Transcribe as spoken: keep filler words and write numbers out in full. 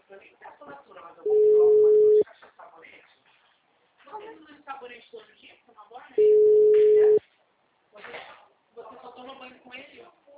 Eu nem peço natura, mas eu vou pegar algumas duas caixas de sabonete. Não precisa de sabonete todo dia, tomar banho? É. Você, você só toma banho com ele?